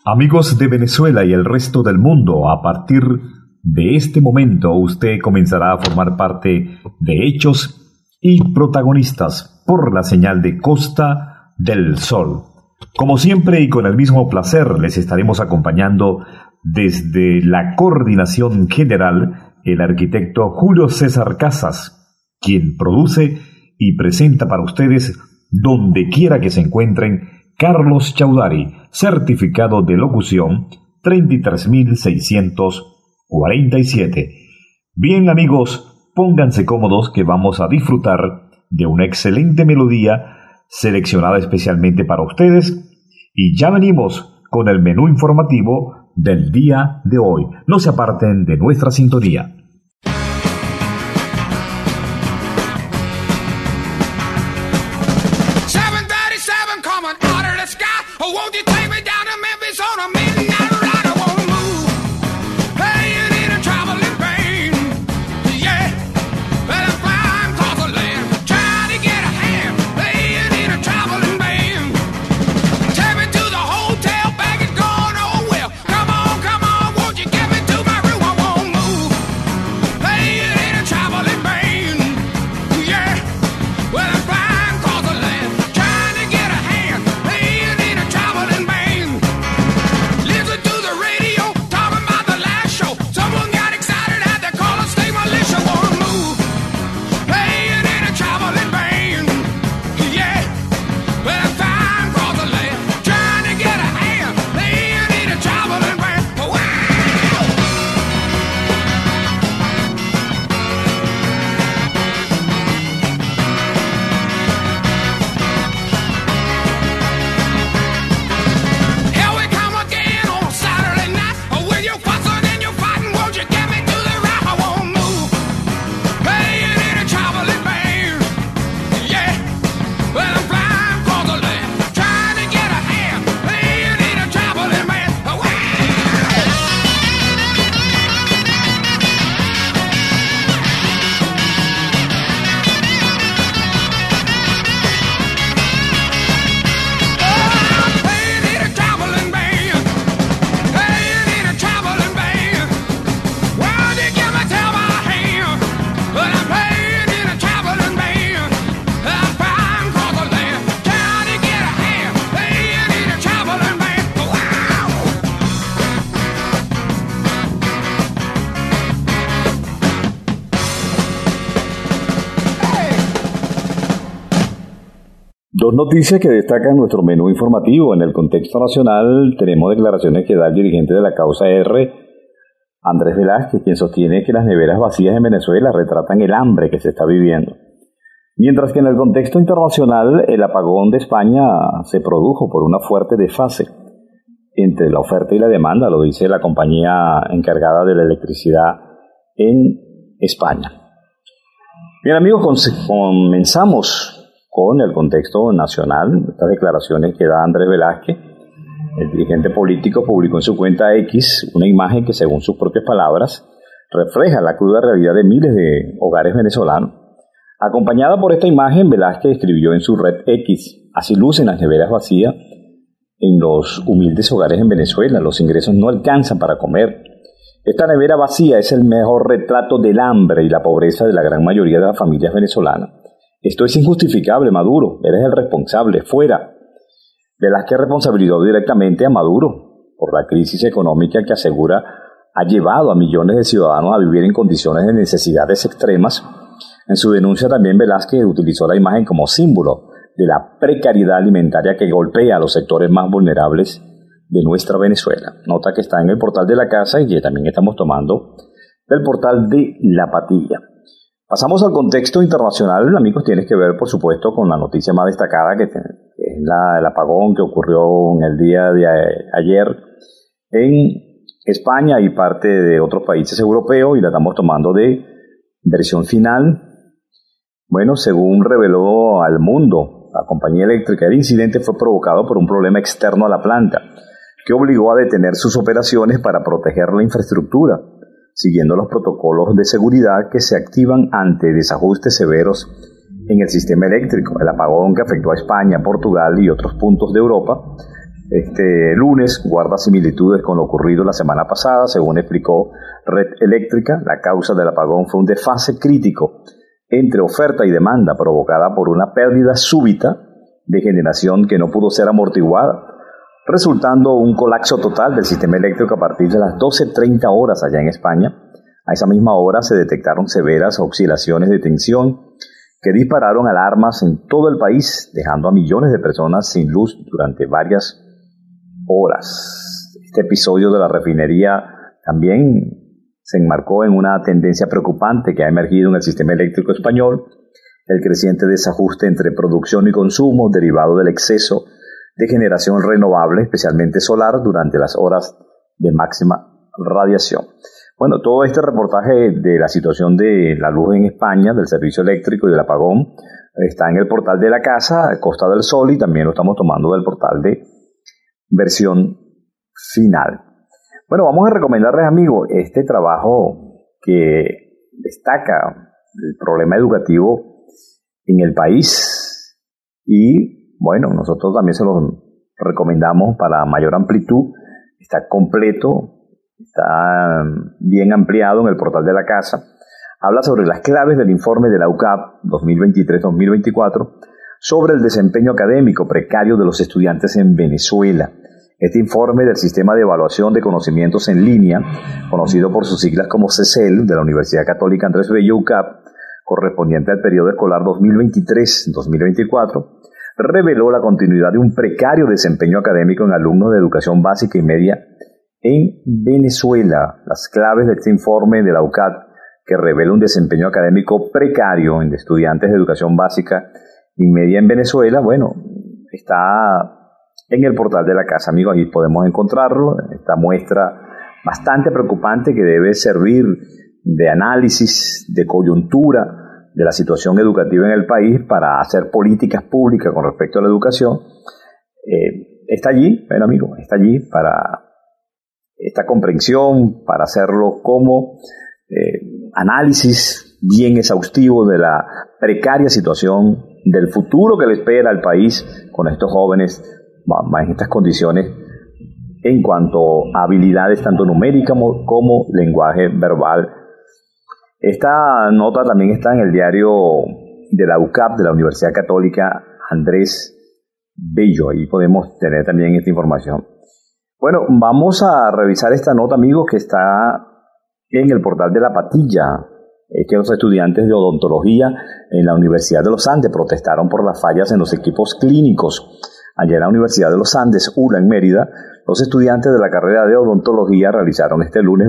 Amigos de Venezuela y el resto del mundo, a partir de este momento usted comenzará a formar parte de hechos y protagonistas por la señal de Costa del Sol. Como siempre y con el mismo placer les estaremos acompañando desde la coordinación general el arquitecto Julio César Casas, quien produce y presenta para ustedes donde quiera que se encuentren Carlos Chaudhary, certificado de locución 33.647. Bien amigos, pónganse cómodos que vamos a disfrutar de una excelente melodía seleccionada especialmente para ustedes y ya venimos con el menú informativo del día de hoy. No se aparten de nuestra sintonía. Dos noticias que destacan nuestro menú informativo. En el contexto nacional tenemos declaraciones que da el dirigente de la causa R, Andrés Velázquez, quien sostiene que las neveras vacías en Venezuela retratan el hambre que se está viviendo. Mientras que en el contexto internacional el apagón de España se produjo por una fuerte desfase entre la oferta y la demanda, lo dice la compañía encargada de la electricidad en España. Bien amigos, comenzamos con el contexto nacional. Estas declaraciones que da Andrés Velázquez, el dirigente político, publicó en su cuenta X una imagen que, según sus propias palabras, refleja la cruda realidad de miles de hogares venezolanos. Acompañada por esta imagen, Velázquez escribió en su red X: así lucen las neveras vacías en los humildes hogares en Venezuela, los ingresos no alcanzan para comer. Esta nevera vacía es el mejor retrato del hambre y la pobreza de la gran mayoría de las familias venezolanas. Esto es injustificable, Maduro. Eres el responsable. Fuera. Velázquez responsabilizó directamente a Maduro por la crisis económica que asegura ha llevado a millones de ciudadanos a vivir en condiciones de necesidades extremas. En su denuncia también Velázquez utilizó la imagen como símbolo de la precariedad alimentaria que golpea a los sectores más vulnerables de nuestra Venezuela. Nota que está en el portal de la casa y que también estamos tomando del portal de La Patilla. Pasamos al contexto internacional, amigos. Tiene que ver, por supuesto, con la noticia más destacada, que es el apagón que ocurrió en el día de ayer en España y parte de otros países europeos, y la estamos tomando de versión final. Bueno, según reveló al Mundo la compañía eléctrica, el incidente fue provocado por un problema externo a la planta, que obligó a detener sus operaciones para proteger la infraestructura, siguiendo los protocolos de seguridad que se activan ante desajustes severos en el sistema eléctrico. El apagón que afectó a España, Portugal y otros puntos de Europa Este lunes guarda similitudes con lo ocurrido la semana pasada. Según explicó Red Eléctrica, la causa del apagón fue un desfase crítico entre oferta y demanda provocada por una pérdida súbita de generación que no pudo ser amortiguada, resultando un colapso total del sistema eléctrico a partir de las 12:30 horas allá en España. A esa misma hora se detectaron severas oscilaciones de tensión que dispararon alarmas en todo el país, dejando a millones de personas sin luz durante varias horas. Este episodio de la refinería también se enmarcó en una tendencia preocupante que ha emergido en el sistema eléctrico español: el creciente desajuste entre producción y consumo derivado del exceso de generación renovable, especialmente solar, durante las horas de máxima radiación. Bueno, todo este reportaje de la situación de la luz en España, del servicio eléctrico y del apagón, está en el portal de la casa, Costa del Sol, y también lo estamos tomando del portal de Versión Final. Bueno, vamos a recomendarles, amigos, este trabajo que destaca el problema educativo en el país, y bueno, nosotros también se lo recomendamos para mayor amplitud. Está completo, está bien ampliado en el portal de la casa. Habla sobre las claves del informe de la UCAP 2023-2024 sobre el desempeño académico precario de los estudiantes en Venezuela. Este informe del Sistema de Evaluación de Conocimientos en Línea, conocido por sus siglas como CECEL, de la Universidad Católica Andrés Bello UCAP, correspondiente al periodo escolar 2023-2024, reveló la continuidad de un precario desempeño académico en alumnos de educación básica y media en Venezuela. Las claves de este informe de la UCAP, que revela un desempeño académico precario en estudiantes de educación básica y media en Venezuela, bueno, está en el portal de la casa, amigos. Ahí podemos encontrarlo, esta muestra bastante preocupante que debe servir de análisis, de coyuntura de la situación educativa en el país para hacer políticas públicas con respecto a la educación. Está allí, bueno, amigos, está allí para esta comprensión, para hacerlo como análisis bien exhaustivo de la precaria situación, del futuro que le espera al país con estos jóvenes en estas condiciones en cuanto a habilidades tanto numéricas como lenguaje verbal. Esta nota también está en el diario de la UCAP, de la Universidad Católica Andrés Bello. Ahí podemos tener también esta información. Bueno, vamos a revisar esta nota, amigos, que está en el portal de La Patilla. Es que los estudiantes de odontología en la Universidad de los Andes protestaron por las fallas en los equipos clínicos. Allá en la Universidad de los Andes, ULA, en Mérida, los estudiantes de la carrera de odontología realizaron este lunes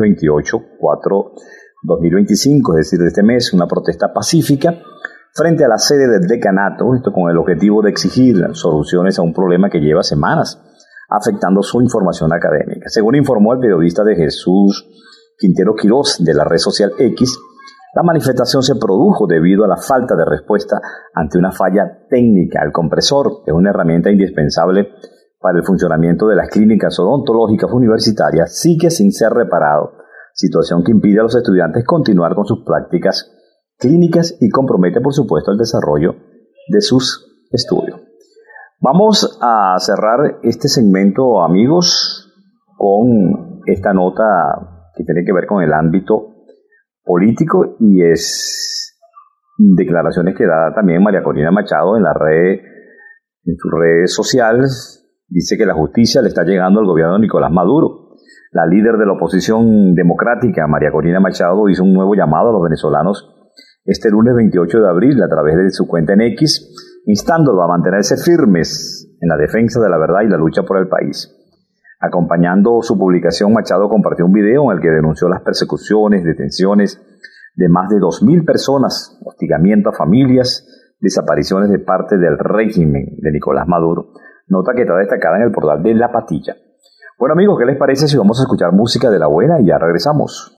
28/4/2025, es decir, de este mes, una protesta pacífica frente a la sede del decanato, esto con el objetivo de exigir soluciones a un problema que lleva semanas afectando su información académica. Según informó el periodista de Jesús Quintero Quirós de la red social X, la manifestación se produjo debido a la falta de respuesta ante una falla técnica. El compresor es una herramienta indispensable para el funcionamiento de las clínicas odontológicas universitarias, sigue sin ser reparado, situación que impide a los estudiantes continuar con sus prácticas clínicas y compromete, por supuesto, el desarrollo de sus estudios. Vamos a cerrar este segmento, amigos, con esta nota que tiene que ver con el ámbito político, y es declaraciones que da también María Corina Machado en sus redes sociales. Dice que la justicia le está llegando al gobierno de Nicolás Maduro. La líder de la oposición democrática, María Corina Machado, hizo un nuevo llamado a los venezolanos este lunes 28 de abril a través de su cuenta en X, instándolos a mantenerse firmes en la defensa de la verdad y la lucha por el país. Acompañando su publicación, Machado compartió un video en el que denunció las persecuciones, detenciones de más de 2.000 personas, hostigamiento a familias, desapariciones de parte del régimen de Nicolás Maduro. Nota que está destacada en el portal de La Patilla. Bueno, amigos, ¿qué les parece si vamos a escuchar música de la buena y ya regresamos?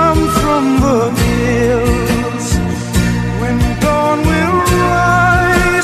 When dawn will rise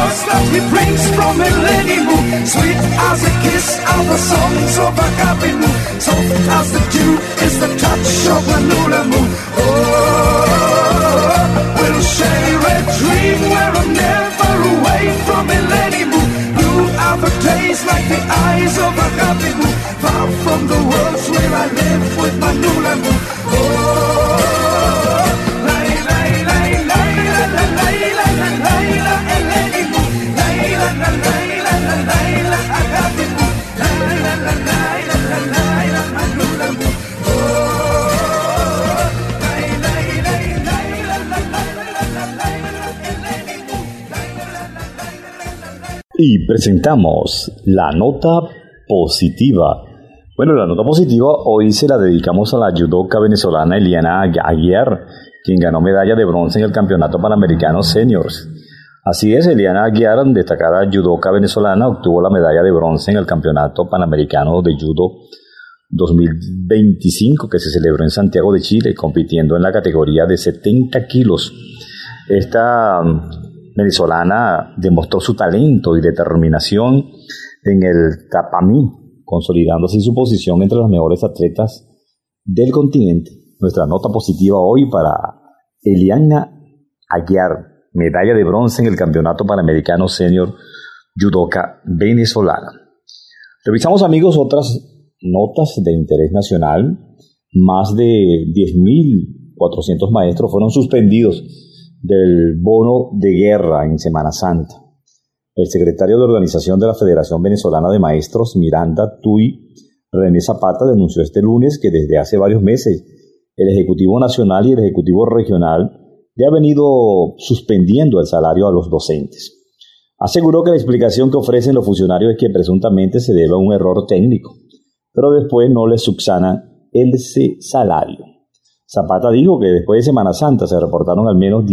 flowers that he brings from Elenimu, sweet as a kiss are the songs of Agapinu, soft as the dew is the touch of Manulamu. Oh, we'll share a dream where I'm never away from Elenimu. Blue are the days like the eyes of Agapinu, far from the worlds where I live with Manulamu. Oh, y presentamos la nota positiva. Bueno, la nota positiva hoy se la dedicamos a la judoka venezolana Eliana Aguiar, quien ganó medalla de bronce en el Campeonato Panamericano Seniors. Así es, Eliana Aguiar, destacada judoka venezolana, obtuvo la medalla de bronce en el Campeonato Panamericano de Judo 2025 que se celebró en Santiago de Chile, compitiendo en la categoría de 70 kilos. Esta venezolana demostró su talento y determinación en el tapamí, consolidando así su posición entre los mejores atletas del continente. Nuestra nota positiva hoy para Eliana Aguiar, medalla de bronce en el Campeonato Panamericano Senior Judoka venezolana. Revisamos, amigos, otras notas de interés nacional. Más de 10.400 maestros fueron suspendidos del bono de guerra en Semana Santa. El secretario de Organización de la Federación Venezolana de Maestros, Miranda Tuy René Zapata, denunció este lunes que desde hace varios meses el Ejecutivo Nacional y el Ejecutivo Regional le ha venido suspendiendo el salario a los docentes. Aseguró que la explicación que ofrecen los funcionarios es que presuntamente se debe a un error técnico, pero después no les subsanan ese salario. Zapata dijo que después de Semana Santa se reportaron al menos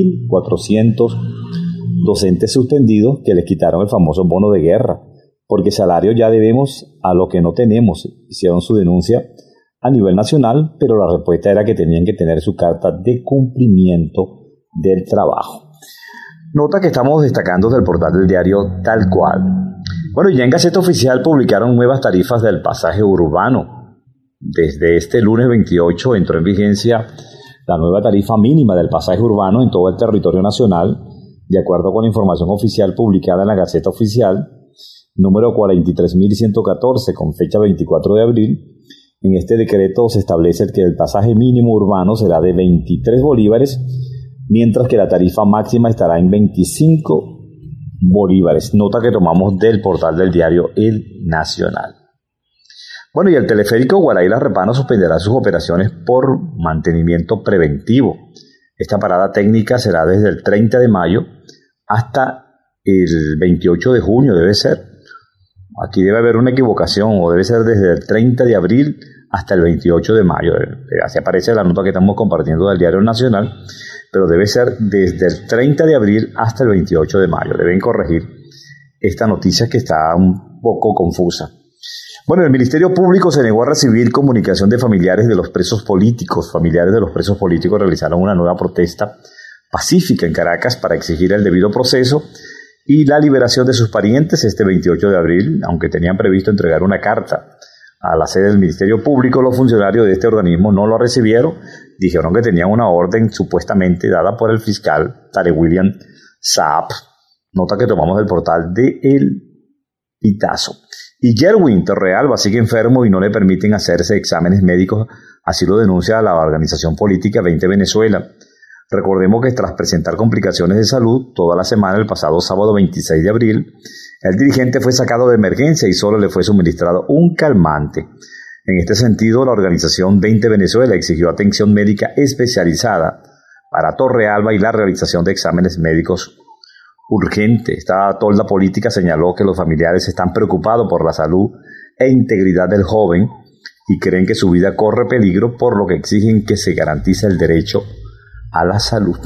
10.400 docentes suspendidos que les quitaron el famoso bono de guerra, porque salario ya debemos a lo que no tenemos. Hicieron su denuncia a nivel nacional, pero la respuesta era que tenían que tener su carta de cumplimiento del trabajo. Nota que estamos destacando del portal del diario Tal Cual. Bueno, ya en Gaceta Oficial publicaron nuevas tarifas del pasaje urbano. Desde este lunes 28 entró en vigencia la nueva tarifa mínima del pasaje urbano en todo el territorio nacional, de acuerdo con la información oficial publicada en la Gaceta Oficial, número 43.114, con fecha 24 de abril. En este decreto se establece que el pasaje mínimo urbano será de 23 bolívares, mientras que la tarifa máxima estará en 25 bolívares. Nota que tomamos del portal del diario El Nacional. Bueno, y el teleférico Guaraíra-Repano suspenderá sus operaciones por mantenimiento preventivo. Esta parada técnica será desde el 30 de mayo hasta el 28 de junio, debe ser. Aquí debe haber una equivocación, o debe ser desde el 30 de abril hasta el 28 de mayo. Así aparece la nota que estamos compartiendo del Diario Nacional, pero debe ser desde el 30 de abril hasta el 28 de mayo. Deben corregir esta noticia que está un poco confusa. Bueno, el Ministerio Público se negó a recibir comunicación de familiares de los presos políticos. Familiares de los presos políticos realizaron una nueva protesta pacífica en Caracas para exigir el debido proceso y la liberación de sus parientes este 28 de abril, aunque tenían previsto entregar una carta a la sede del Ministerio Público. Los funcionarios de este organismo no lo recibieron, dijeron que tenían una orden supuestamente dada por el fiscal Tare William Saab, nota que tomamos del portal de El Pitazo. Y Yerwin Torrealba sigue enfermo y no le permiten hacerse exámenes médicos, así lo denuncia la organización política 20 Venezuela. Recordemos que tras presentar complicaciones de salud toda la semana, el pasado sábado 26 de abril, el dirigente fue sacado de emergencia y solo le fue suministrado un calmante. En este sentido, la organización 20 Venezuela exigió atención médica especializada para Torrealba y la realización de exámenes médicos urgentes. Esta tolda política señaló que los familiares están preocupados por la salud e integridad del joven y creen que su vida corre peligro, por lo que exigen que se garantice el derecho a la salud.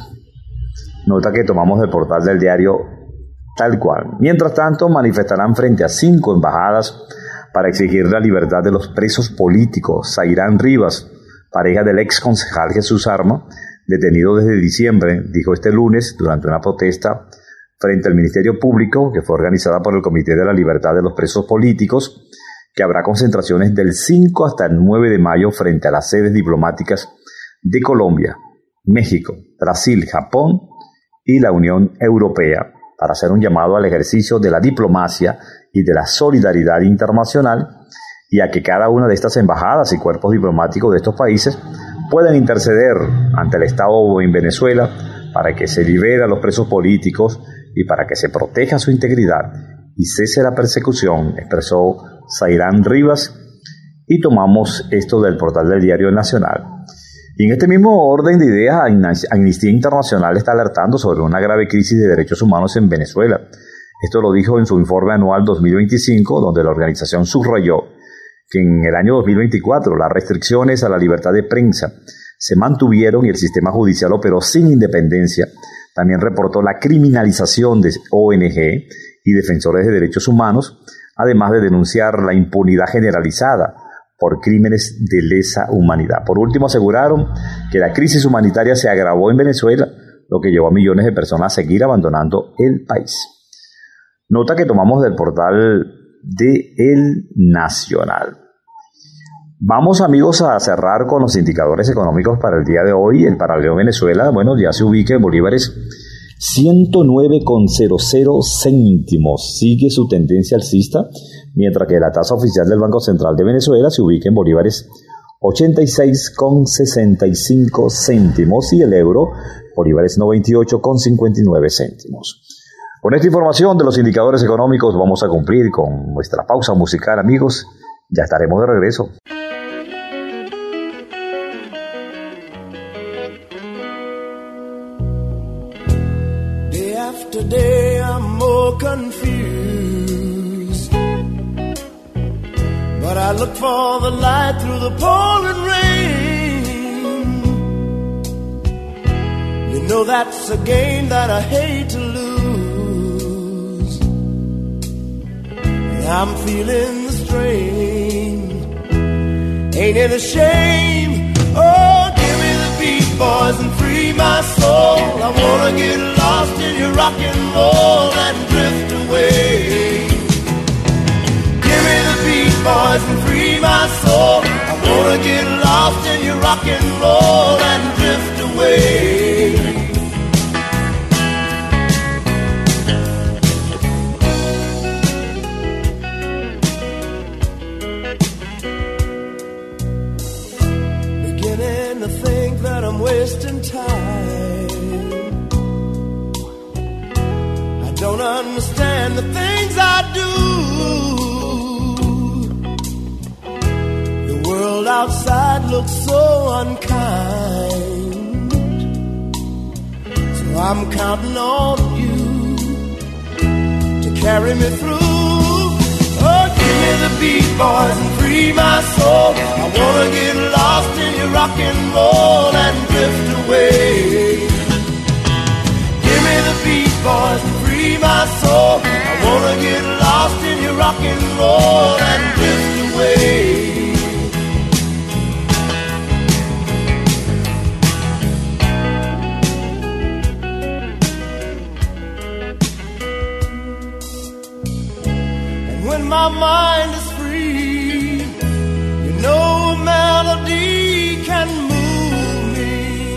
Nota que tomamos del portal del diario Tal Cual. Mientras tanto, manifestarán frente a 5 embajadas para exigir la libertad de los presos políticos. Zairán Rivas, pareja del ex concejal Jesús Arma, detenido desde diciembre, dijo este lunes durante una protesta frente al Ministerio Público, que fue organizada por el Comité de la Libertad de los Presos Políticos, que habrá concentraciones del 5 hasta el 9 de mayo frente a las sedes diplomáticas de Colombia, México, Brasil, Japón y la Unión Europea, para hacer un llamado al ejercicio de la diplomacia y de la solidaridad internacional, y a que cada una de estas embajadas y cuerpos diplomáticos de estos países puedan interceder ante el Estado en Venezuela para que se libere a los presos políticos y para que se proteja su integridad y cese la persecución, expresó Zairán Rivas, y tomamos esto del portal del Diario Nacional. Y en este mismo orden de ideas, Amnistía Internacional está alertando sobre una grave crisis de derechos humanos en Venezuela. Esto lo dijo en su informe anual 2025, donde la organización subrayó que en el año 2024 las restricciones a la libertad de prensa se mantuvieron y el sistema judicial operó sin independencia. También reportó la criminalización de ONG y defensores de derechos humanos, además de denunciar la impunidad generalizada por crímenes de lesa humanidad. Por último, aseguraron que la crisis humanitaria se agravó en Venezuela, lo que llevó a millones de personas a seguir abandonando el país. Nota que tomamos del portal de El Nacional. Vamos, amigos, a cerrar con los indicadores económicos para el día de hoy. El paralelo Venezuela, bueno, ya se ubica en bolívares 109,00 céntimos. Sigue su tendencia alcista, mientras que la tasa oficial del Banco Central de Venezuela se ubica en bolívares 86,65 céntimos y el euro bolívares 98,59 céntimos. Con esta información de los indicadores económicos vamos a cumplir con nuestra pausa musical, amigos. Ya estaremos de regreso. Day after day I'm more confused, but I look for the light through the pouring rain. You know that's a game that I hate to lose. I'm feeling the strain. Ain't it a shame? Oh, give me the beat, boys, and free my soul. I wanna get lost in your rock and roll and drift away. Give me the beat, boys, and free my soul. I wanna get lost in your rock and roll and drift away. To think that I'm wasting time. I don't understand the things I do. The world outside looks so unkind, so I'm counting on you to carry me through. Oh, give me the beat, boys, and free my soul. I wanna get lost in your rock and roll and drift away. Give me the beat, boys, and free my soul. I wanna get lost in your rock and roll and drift away. When my mind is free, you know a melody can move me.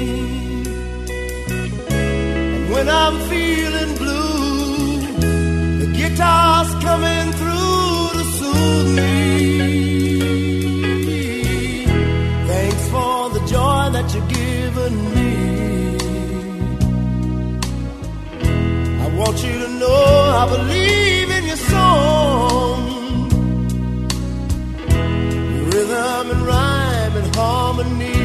And when I'm feeling blue, the guitar's coming through to soothe me. Thanks for the joy that you're giving me. I want you to know I believe in your song. Rhythm and rhyme and harmony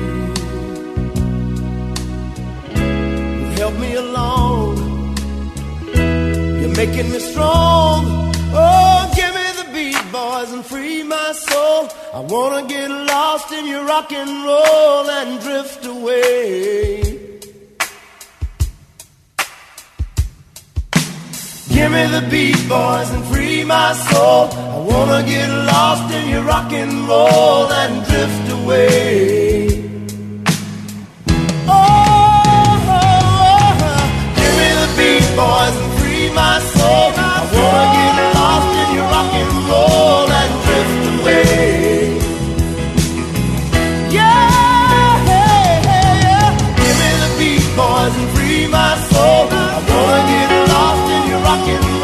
will help me along. You're making me strong. Oh, give me the beat, boys, and free my soul. I wanna get lost in your rock and roll and drift away. Give me the beat, boys, and free my soul. I wanna get lost in your rock and roll and drift away. Oh, give me the beat, boys, and free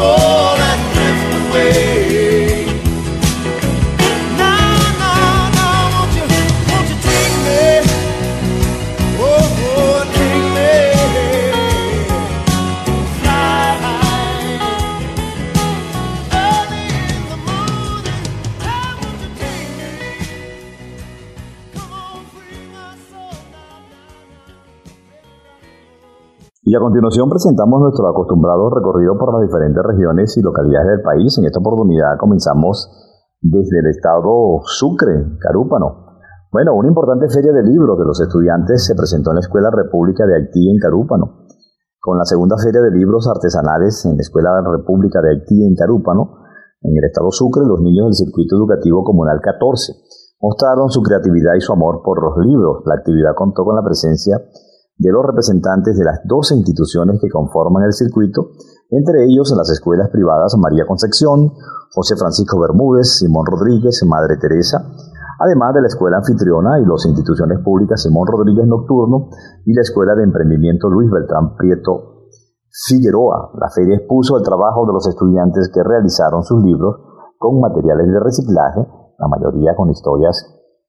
fall and drift away. Now, won't you take me? Oh, take me. Fly high, early in the morning. Now, won't you take me? Come on, free my soul now. Y a continuación presentamos nuestro acostumbrado recorrido por las diferentes regiones y localidades del país. En esta oportunidad comenzamos desde el estado Sucre, Carúpano. Bueno, una importante feria de libros de los estudiantes se presentó en la Escuela República de Haití en Carúpano. Con la segunda feria de libros artesanales en la Escuela República de Haití en Carúpano, en el estado Sucre, los niños del Circuito Educativo Comunal 14 mostraron su creatividad y su amor por los libros. La actividad contó con la presencia de los representantes de las 12 instituciones que conforman el circuito, entre ellos en las escuelas privadas María Concepción, José Francisco Bermúdez, Simón Rodríguez, Madre Teresa, además de la escuela anfitriona y las instituciones públicas Simón Rodríguez Nocturno y la Escuela de Emprendimiento Luis Beltrán Prieto Figueroa. La feria expuso el trabajo de los estudiantes que realizaron sus libros con materiales de reciclaje, la mayoría con historias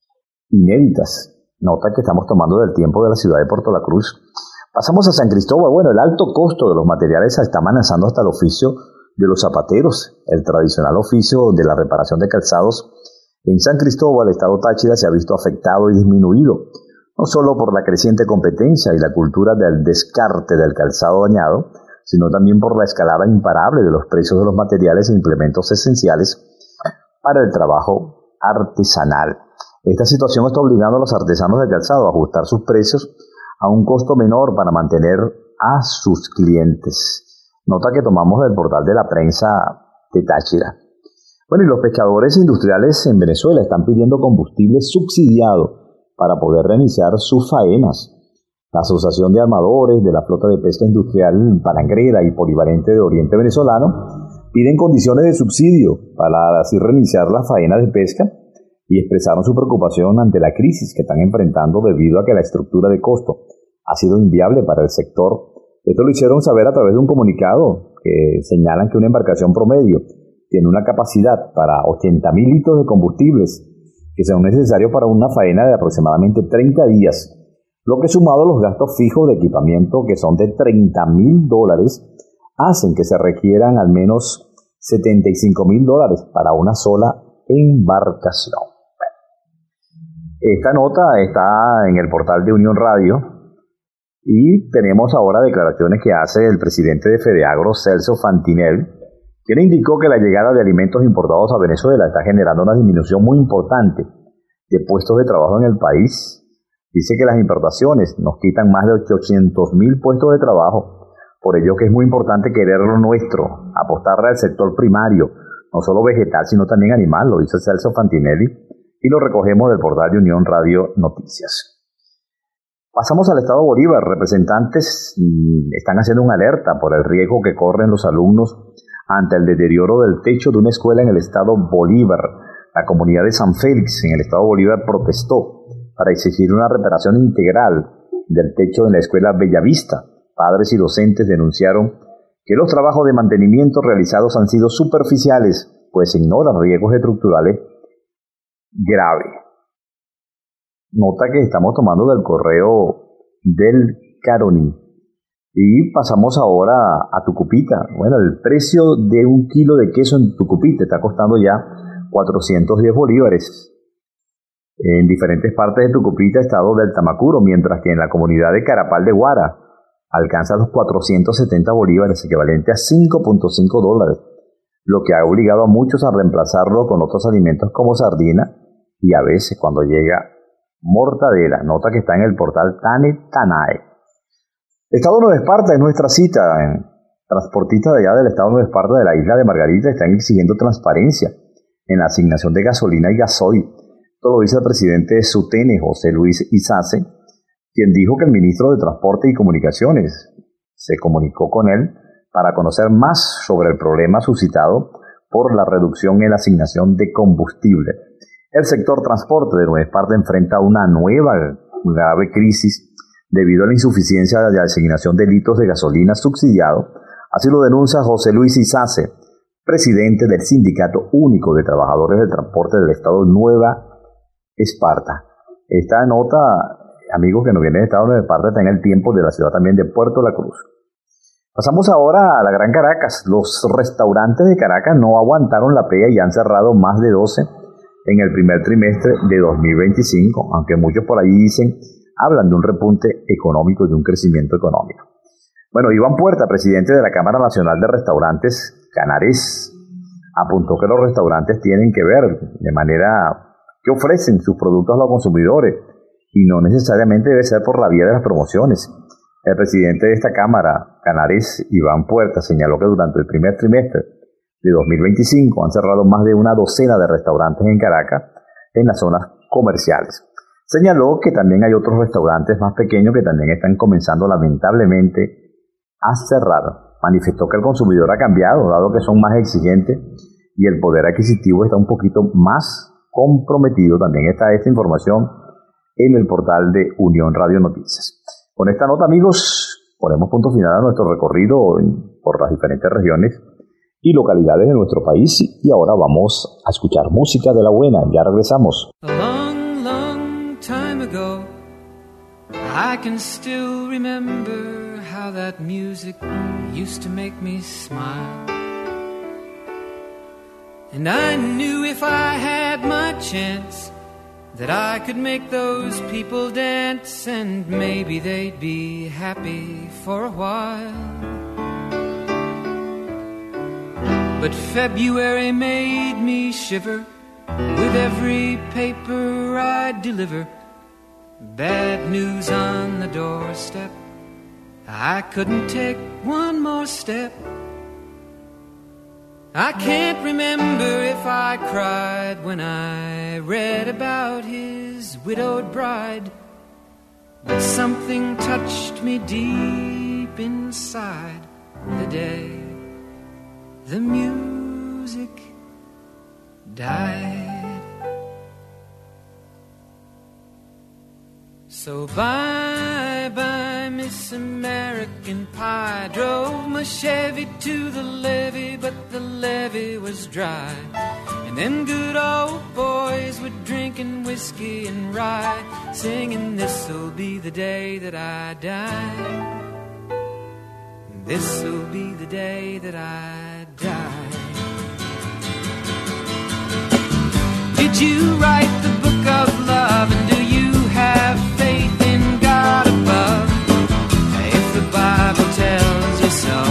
inéditas. Nota que estamos tomando del tiempo de la ciudad de Puerto La Cruz. Pasamos a San Cristóbal. Bueno, el alto costo de los materiales está amenazando hasta el oficio de los zapateros. El tradicional oficio de la reparación de calzados en San Cristóbal, estado Táchira, se ha visto afectado y disminuido, no solo por la creciente competencia y la cultura del descarte del calzado dañado, sino también por la escalada imparable de los precios de los materiales e implementos esenciales para el trabajo artesanal. Esta situación está obligando a los artesanos de calzado a ajustar sus precios a un costo menor para mantener a sus clientes. Nota que tomamos del portal de la prensa de Táchira. Bueno, y los pescadores industriales en Venezuela están pidiendo combustible subsidiado para poder reiniciar sus faenas. La Asociación de Armadores de la Flota de Pesca Industrial Palangrera y Polivalente de Oriente Venezolano piden condiciones de subsidio para así reiniciar las faenas de pesca y expresaron su preocupación ante la crisis que están enfrentando debido a que la estructura de costo ha sido inviable para el sector. Esto lo hicieron saber a través de un comunicado que señalan que una embarcación promedio tiene una capacidad para 80.000 litros de combustibles que son necesarios para una faena de aproximadamente 30 días, lo que sumado a los gastos fijos de equipamiento que son de $30.000 hacen que se requieran al menos $75.000 para una sola embarcación. Esta nota está en el portal de Unión Radio y tenemos ahora declaraciones que hace el presidente de Fedeagro, Celso Fantinel, quien indicó que la llegada de alimentos importados a Venezuela está generando una disminución muy importante de puestos de trabajo en el país. Dice que las importaciones nos quitan más de 800.000 puestos de trabajo, por ello que es muy importante querer lo nuestro, apostarle al sector primario, no solo vegetal sino también animal, lo dice Celso Fantinelli, y lo recogemos del portal de Unión Radio Noticias. Pasamos al estado Bolívar. Representantes están haciendo una alerta por el riesgo que corren los alumnos ante el deterioro del techo de una escuela en el estado Bolívar. La comunidad de San Félix en el estado Bolívar protestó para exigir una reparación integral del techo en la escuela Bellavista. Padres y docentes denunciaron que los trabajos de mantenimiento realizados han sido superficiales, pues ignoran riesgos estructurales graves. Nota que estamos tomando del correo del Caroní. Y pasamos ahora a Tucupita. Bueno, el precio de un kilo de queso en Tucupita está costando ya 410 bolívares. En diferentes partes de Tucupita, estado del Tamacuro, mientras que en la comunidad de Carapal de Guara alcanza los 470 bolívares, equivalente a $5.5, lo que ha obligado a muchos a reemplazarlo con otros alimentos como sardina y a veces cuando llega mortadela. Nota que está en el portal Tane Tanae. Estado Nueva Esparta es nuestra cita. Transportistas de allá del estado Nueva Esparta de la isla de Margarita están exigiendo transparencia en la asignación de gasolina y gasoil. Esto lo dice el presidente de SUTENE, José Luis Izace, quien dijo que el ministro de Transporte y Comunicaciones se comunicó con él para conocer más sobre el problema suscitado por la reducción en la asignación de combustible. El sector transporte de Nueva Esparta enfrenta una nueva grave crisis debido a la insuficiencia de asignación de litros de gasolina subsidiado Así lo denuncia José Luis Izace, presidente del Sindicato Único de Trabajadores del Transporte del Estado Nueva Esparta. Esta nota, amigos que nos vienen de Estado Nueva Esparta, está en el tiempo de la ciudad también de Puerto La Cruz. Pasamos ahora a la Gran Caracas. Los restaurantes de Caracas no aguantaron la pega y han cerrado más de 12 en el primer trimestre de 2025, aunque muchos por ahí hablan de un repunte económico y de un crecimiento económico. Bueno, Iván Puerta, presidente de la Cámara Nacional de Restaurantes, Canares, apuntó que los restaurantes tienen que ver de manera que ofrecen sus productos a los consumidores y no necesariamente debe ser por la vía de las promociones. El presidente de esta Cámara, Canares, Iván Puerta, señaló que durante el primer trimestre de 2025 han cerrado más de una docena de restaurantes en Caracas en las zonas comerciales. Señaló que también hay otros restaurantes más pequeños que también están comenzando lamentablemente a cerrar. Manifestó que el consumidor ha cambiado, dado que son más exigentes y el poder adquisitivo está un poquito más comprometido. También está esta información en el portal de Unión Radio Noticias. Con esta nota, amigos, ponemos punto final a nuestro recorrido por las diferentes regiones y localidades de nuestro país y ahora vamos a escuchar música de la buena. Ya regresamos. A long, long time ago, I can still remember how that music used to make me smile. And I knew if I had my chance that I could make those people dance and maybe they'd be happy for a while. But February made me shiver with every paper I'd deliver. Bad news on the doorstep, I couldn't take one more step. I can't remember if I cried when I read about his widowed bride, but something touched me deep inside the day the music died. So bye-bye, Miss American Pie. Drove my Chevy to the levee, but the levee was dry. And them good old boys were drinking whiskey and rye, singing, this'll be the day that I die. This'll be the day that I die. Did you write the book of love, and do you have faith in God above? If the Bible tells you so.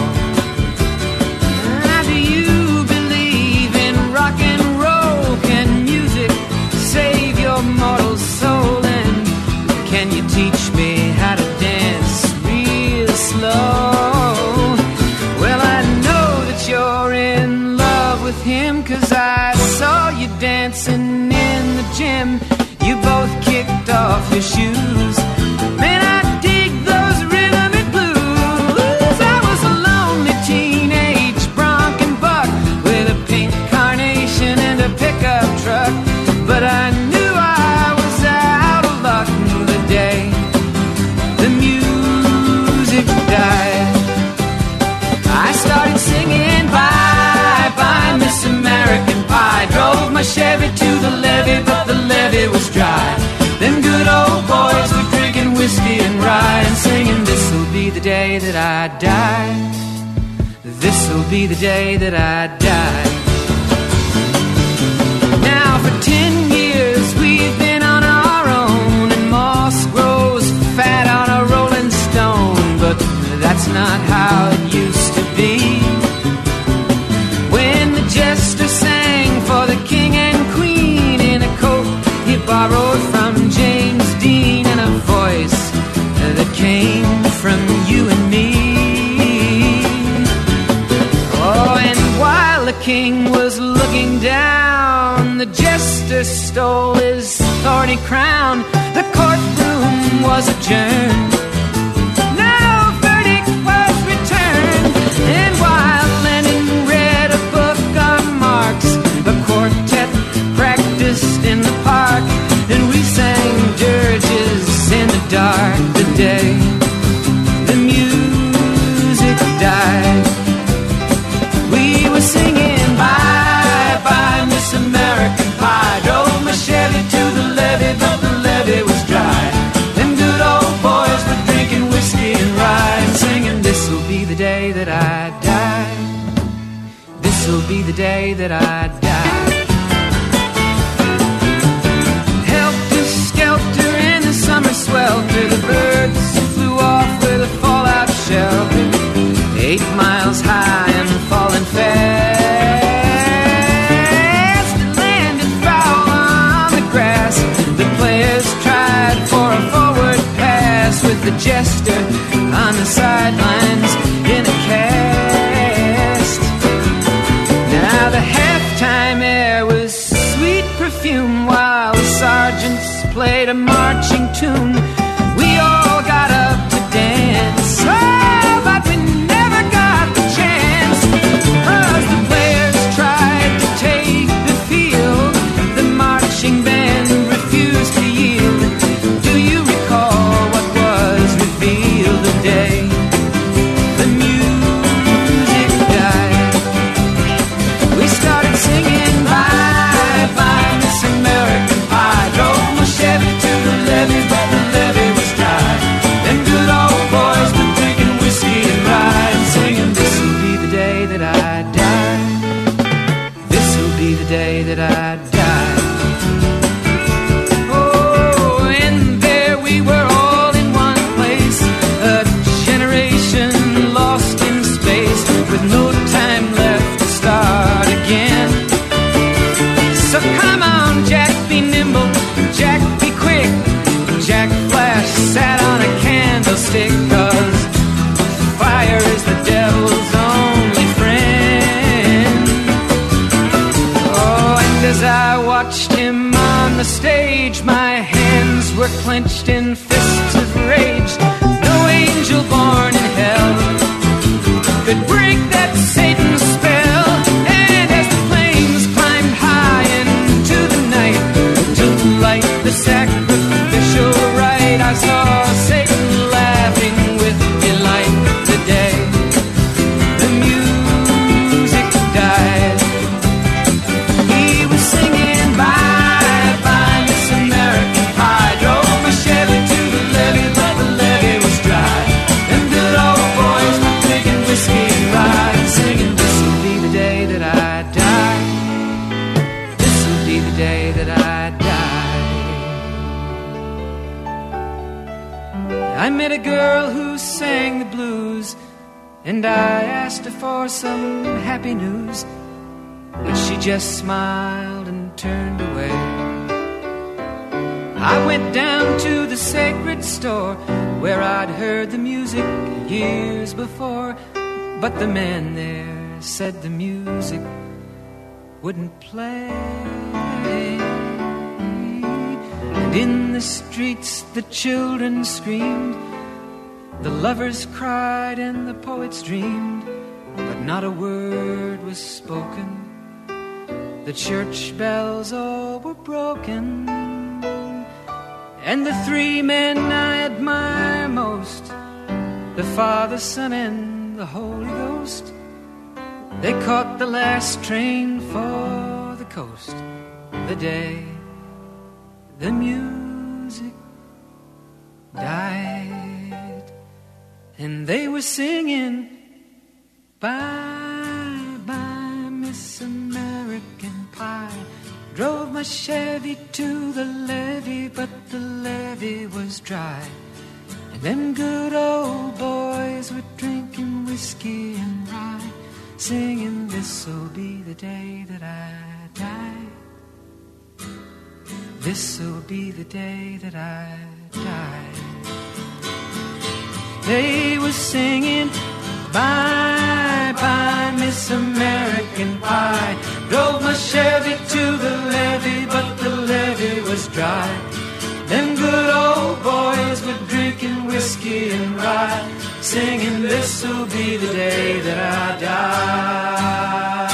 Do you believe in rock and roll? Can music save your mortal soul? And can you teach me how to dance real slow? Well, I know that you're in love with him, 'cause I saw you dancing in the gym. You both kicked off your shoes. Man, I dig those rhythmic blues. I was a lonely teenage bronc and buck with a pink carnation and a pickup truck, but I knew I was out of luck the day the music died. I started singing bye-bye, Miss American Pie. Drove my Chevy to the levee, but the levee was dry. Them good old boys were drinking whiskey and rye and singing, this'll be the day that I die. This'll be the day that I die. Now for 10 years we've been on our own, and moss grows fat on a rolling stone, but that's not how it used to be. When the jester sang for the king and queen in a coat he borrowed from James Dean, and a voice that came from you and me. Oh, and while the king was looking down, the jester stole his thorny crown. The courtroom was adjourned. No verdict was returned. And while Lenin read a book on Marx, the quartet practiced in the park, and we sang dirges in the dark the day the music died. this'll be the day that I die. Helter-skelter in the summer swelter, the birds flew off with a fallout shelter, 8 miles high and falling fast. It landed foul on the grass. The players tried for a forward pass with the jester on the sidelines in a cast. Now the halftime air was sweet perfume while the sergeants played a marching tune. We all got up to dance, oh, but we never got the chance, 'cause the players tried to take the field. The marching band refused to yield. Do you recall what was revealed today? The music died. We started singing bye bye Miss American Pie. Drove my Chevy to the levee, but the levee was dry. Them good old boys were drinking whiskey and rye and singing, this'll be the day that I die. This'll be the day that I die. Oh, and there we were all in one place, a generation lost in space with no time left to start again. So come on, Jack, be nimble, Jack, be quick. Jack Flash sat on a candlestick, 'cause fire is the devil's only friend. Oh, and as I watched him on the stage, my hands were clenched in fists of rage. No angel born in hell could break that Satan's spell. And as the flames climbed high into the night to light the sacrificial rite, I saw Satan laughing with delight today. The music died. He was singing bye bye Miss American Pie. Drove my Chevy to the levee, but the levee was dry. Them good old boys were drinking whiskey and rye and singing, this'll be the day that I die. This'll be the day that I die. I met a girl who sang the blues, and I asked her for some happy news, but she just smiled and turned away. I went down to the sacred store where I'd heard the music years before, but the man there said the music wouldn't play. And in the streets the children screamed, the lovers cried and the poets dreamed, but not a word was spoken. The church bells all were broken. And the 3 men I admire most, the Father, Son, and the Holy Ghost, they caught the last train for the coast the day the music died. And they were singing bye bye Miss American Pie. Drove my Chevy to the levee, but the levee was dry. And them good old boys were drinking whiskey and rye, singing, this'll be the day that I die. This'll be the day that I die. They were singing bye bye Miss American Pie. Drove my Chevy to the levee, but the levee was dry. Them good old boys were drinking whiskey and rye, singing, this'll be the day that I die.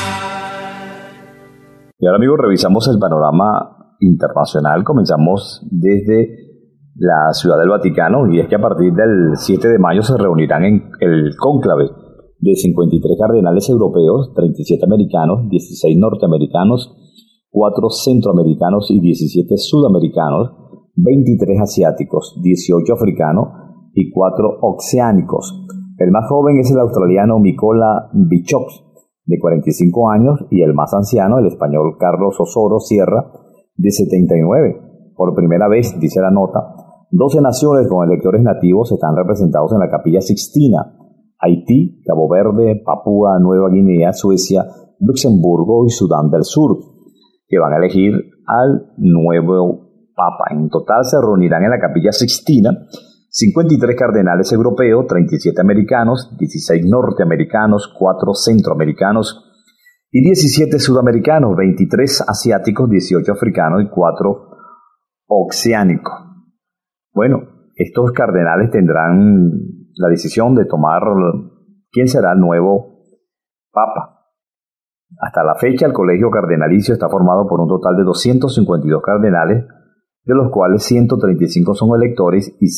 Y ahora, amigos, revisamos el panorama internacional. Comenzamos desde la Ciudad del Vaticano, y es que a partir del 7 de mayo se reunirán en el cónclave de 53 cardenales europeos, 37 americanos, 16 norteamericanos, 4 centroamericanos y 17 sudamericanos, 23 asiáticos, 18 africanos y 4 oceánicos. El más joven es el australiano Mikola Bichok, de 45 años, y el más anciano, el español Carlos Osoro Sierra, de 79. Por primera vez, dice la nota, 12 naciones con electores nativos están representados en la Capilla Sixtina: Haití, Cabo Verde, Papúa Nueva Guinea, Suecia, Luxemburgo y Sudán del Sur, que van a elegir al nuevo Papa. En total se reunirán en la Capilla Sixtina 53 cardenales europeos, 37 americanos, 16 norteamericanos, 4 centroamericanos y 17 sudamericanos, 23 asiáticos, 18 africanos y 4 oceánicos. Bueno, estos cardenales tendrán la decisión de tomar quién será el nuevo Papa. Hasta la fecha, el colegio cardenalicio está formado por un total de 252 cardenales, de los cuales 135 son electores y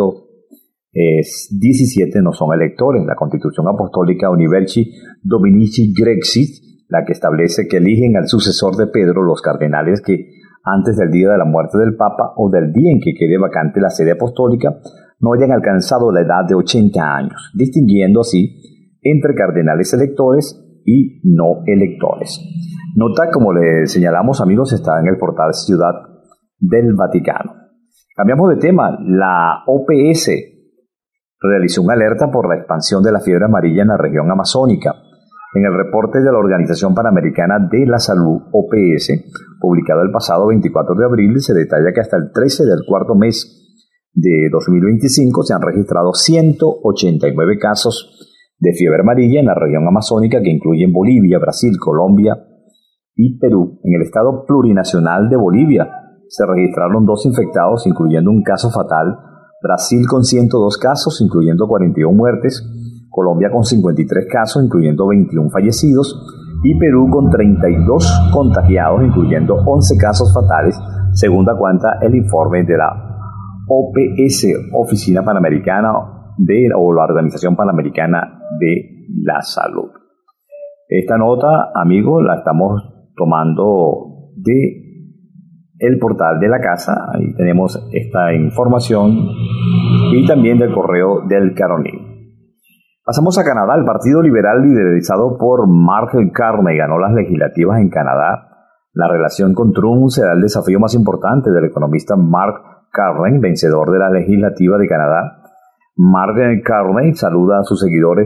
117 no son electores. La Constitución Apostólica Universi Dominici Grexit, la que establece que eligen al sucesor de Pedro los cardenales que antes del día de la muerte del Papa o del día en que quede vacante la sede apostólica no hayan alcanzado la edad de 80 años, distinguiendo así entre cardenales electores y no electores. Nota, como le señalamos, amigos, está en el portal Ciudad del Vaticano. Cambiamos de tema. La OPS realizó una alerta por la expansión de la fiebre amarilla en la región amazónica. En el reporte de la Organización Panamericana de la Salud, OPS, publicado el pasado 24 de abril, se detalla que hasta el 13 del cuarto mes de 2025 se han registrado 189 casos de fiebre amarilla en la región amazónica, que incluyen Bolivia, Brasil, Colombia y Perú. En el estado plurinacional de Bolivia se registraron 2 infectados, incluyendo un caso fatal, Brasil con 102 casos, incluyendo 41 muertes, Colombia con 53 casos, incluyendo 21 fallecidos, y Perú con 32 contagiados, incluyendo 11 casos fatales, según da cuenta el informe de la OPS, Oficina Panamericana o la Organización Panamericana de la Salud. Esta nota, amigos, la estamos tomando de el portal de la casa. Ahí tenemos esta información, y también del correo del Carolina. Pasamos a Canadá. El Partido Liberal, liderizado por Mark Carney, ganó las legislativas en Canadá. La relación con Trump será el desafío más importante del economista Mark Carney, vencedor de la legislativa de Canadá. Mark Carney saluda a sus seguidores,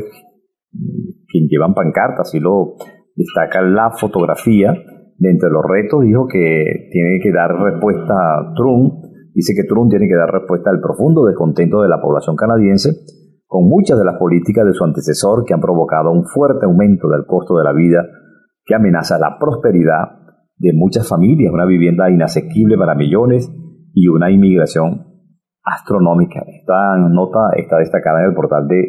quien llevan pancartas, y lo destaca la fotografía. De entre los retos, dijo que tiene que dar respuesta a Trump. Dice que Trump tiene que dar respuesta al profundo descontento de la población canadiense con muchas de las políticas de su antecesor, que han provocado un fuerte aumento del costo de la vida que amenaza la prosperidad de muchas familias, una vivienda inasequible para millones y una inmigración astronómica. Esta nota está destacada en el portal de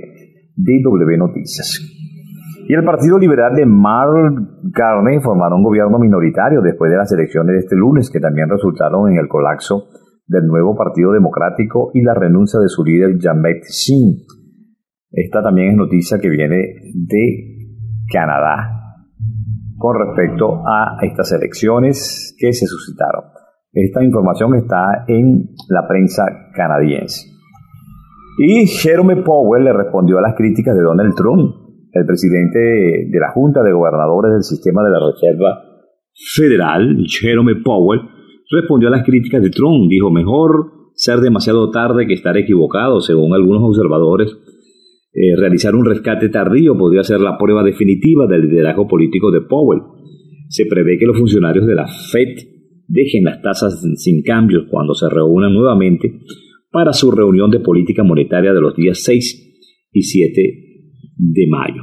DW Noticias. Y el Partido Liberal de Mark Carney formaron un gobierno minoritario después de las elecciones de este lunes, que también resultaron en el colapso del nuevo Partido Democrático y la renuncia de su líder Jamet Singh. Esta también es noticia que viene de Canadá con respecto a estas elecciones que se suscitaron. Esta información está en la prensa canadiense. Y Jerome Powell le respondió a las críticas de Donald Trump. El presidente de la Junta de Gobernadores del Sistema de la Reserva Federal, Jerome Powell, respondió a las críticas de Trump. Dijo: mejor ser demasiado tarde que estar equivocado. Según algunos observadores, realizar un rescate tardío podría ser la prueba definitiva del liderazgo político de Powell. Se prevé que los funcionarios de la Fed dejen las tasas sin cambios cuando se reúnan nuevamente para su reunión de política monetaria de los días 6 y 7 de mayo.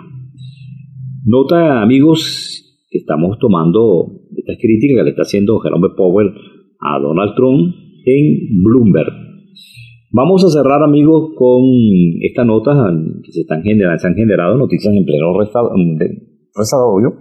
Nota, amigos, que estamos tomando estas críticas que le está haciendo Jerome Powell a Donald Trump en Bloomberg. Vamos a cerrar, amigos, con esta nota que se han generado noticias en pleno desarrollo.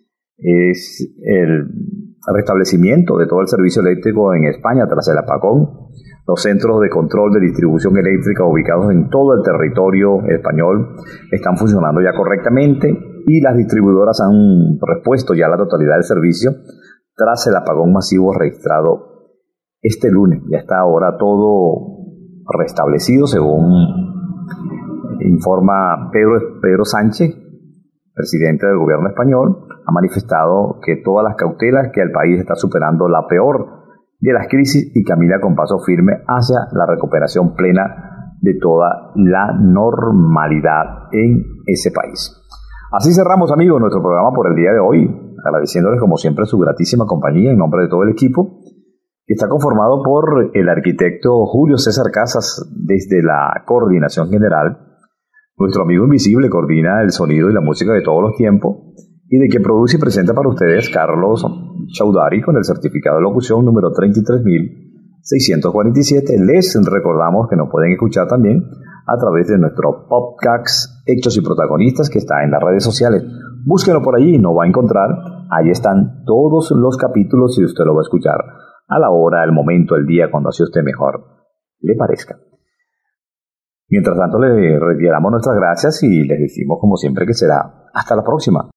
Es el restablecimiento de todo el servicio eléctrico en España tras el apagón. Los centros de control de distribución eléctrica ubicados en todo el territorio español están funcionando ya correctamente, y las distribuidoras han repuesto ya la totalidad del servicio tras el apagón masivo registrado este lunes. Ya está ahora todo restablecido, según informa Pedro Sánchez, presidente del gobierno español, ha manifestado que todas las cautelas, que el país está superando la peor de las crisis y camina con paso firme hacia la recuperación plena de toda la normalidad en ese país. Así cerramos, amigos, nuestro programa por el día de hoy, agradeciéndoles como siempre su gratísima compañía en nombre de todo el equipo, que está conformado por el arquitecto Julio César Casas desde la Coordinación General, nuestro amigo invisible coordina el sonido y la música de todos los tiempos, y de que produce y presenta para ustedes Carlos Chaudhary con el certificado de locución número 33.647. Les recordamos que nos pueden escuchar también a través de nuestro podcast Hechos y Protagonistas, que está en las redes sociales. Búsquenlo por allí, nos va a encontrar. Ahí están todos los capítulos y usted lo va a escuchar a la hora, el momento, el día, cuando así usted mejor le parezca. Mientras tanto, le reiteramos nuestras gracias y les decimos como siempre que será hasta la próxima.